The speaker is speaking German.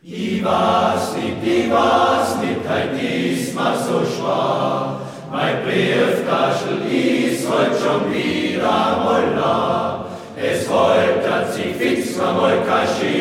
Die was nicht, kein diesmal so schwer. Mein Brieftaschel ist heute schon wieder mal da. Es wollte sich fix mal kaschieren.